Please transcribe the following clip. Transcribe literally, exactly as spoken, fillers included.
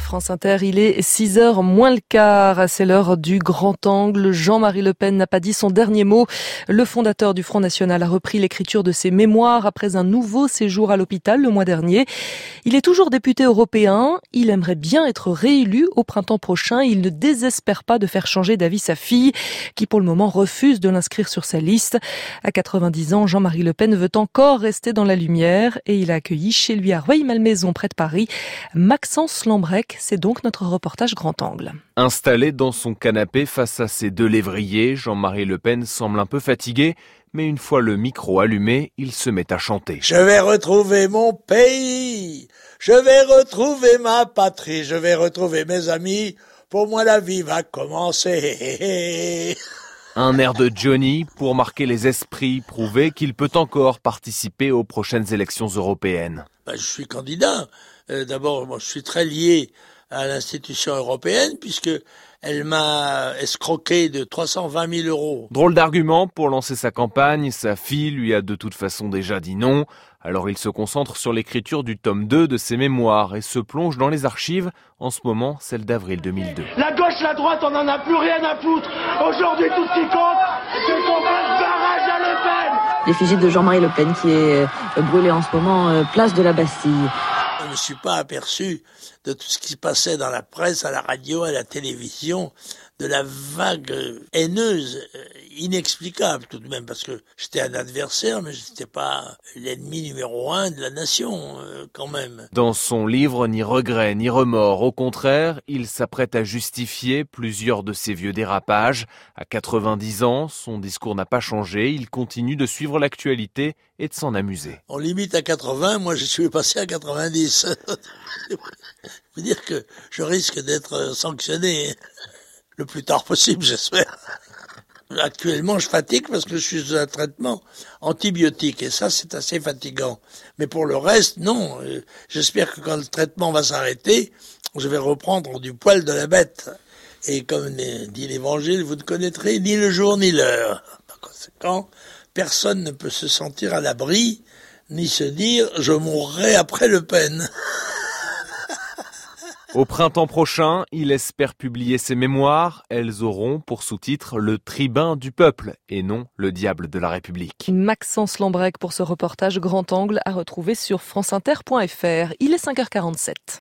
France Inter, il est six heures moins le quart. C'est l'heure du grand angle. Jean-Marie Le Pen n'a pas dit son dernier mot. Le fondateur du Front National a repris l'écriture de ses mémoires après un nouveau séjour à l'hôpital le mois dernier. Il est toujours député européen. Il aimerait bien être réélu au printemps prochain. Il ne désespère pas de faire changer d'avis sa fille, qui pour le moment refuse de l'inscrire sur sa liste. À quatre-vingt-dix ans, Jean-Marie Le Pen veut encore rester dans la lumière et il a accueilli chez lui à Rueil-Malmaison, près de Paris, Maxence Lambrec. C'est donc notre reportage grand angle. Installé dans son canapé face à ses deux lévriers, Jean-Marie Le Pen semble un peu fatigué, mais une fois le micro allumé, il se met à chanter. Je vais retrouver mon pays, je vais retrouver ma patrie, je vais retrouver mes amis, pour moi la vie va commencer. Un air de Johnny pour marquer les esprits, prouver qu'il peut encore participer aux prochaines élections européennes. Ben, je suis candidat. Euh, d'abord, moi, je suis très lié à l'institution européenne puisque elle m'a escroqué de trois cent vingt mille euros. Drôle d'argument pour lancer sa campagne. Sa fille lui a de toute façon déjà dit non. Alors il se concentre sur l'écriture du tome deux de ses mémoires et se plonge dans les archives, en ce moment celle d'avril deux mille deux. La gauche, la droite, on n'en a plus rien à foutre. Aujourd'hui, tout ce qui compte, c'est qu'on fasse barrage à Le Pen. L'effigie de Jean-Marie Le Pen qui est brûlée en ce moment, place de la Bastille. Je ne me suis pas aperçu de tout ce qui se passait dans la presse, à la radio, à la télévision, de la vague haineuse, inexplicable tout de même, parce que j'étais un adversaire, mais je n'étais pas l'ennemi numéro un de la nation, quand même. Dans son livre, ni regret, ni remords. Au contraire, il s'apprête à justifier plusieurs de ses vieux dérapages. À quatre-vingt-dix ans, son discours n'a pas changé. Il continue de suivre l'actualité et de s'en amuser. On limite à quatre-vingts, moi je suis passé à quatre-vingt-dix. Je veux dire que je risque d'être sanctionné le plus tard possible, j'espère. Actuellement, je fatigue parce que je suis sous un traitement antibiotique et ça, c'est assez fatigant. Mais pour le reste, non. J'espère que quand le traitement va s'arrêter, je vais reprendre du poil de la bête. Et comme dit l'Évangile, vous ne connaîtrez ni le jour ni l'heure. Par conséquent, personne ne peut se sentir à l'abri, ni se dire « je mourrai après Le Pen ». Au printemps prochain, il espère publier ses mémoires. Elles auront pour sous-titre « Le tribun du peuple » et non « Le diable de la République ». Maxence Lambrec pour ce reportage grand angle à retrouver sur franceinter point fr. Il est cinq heures quarante-sept.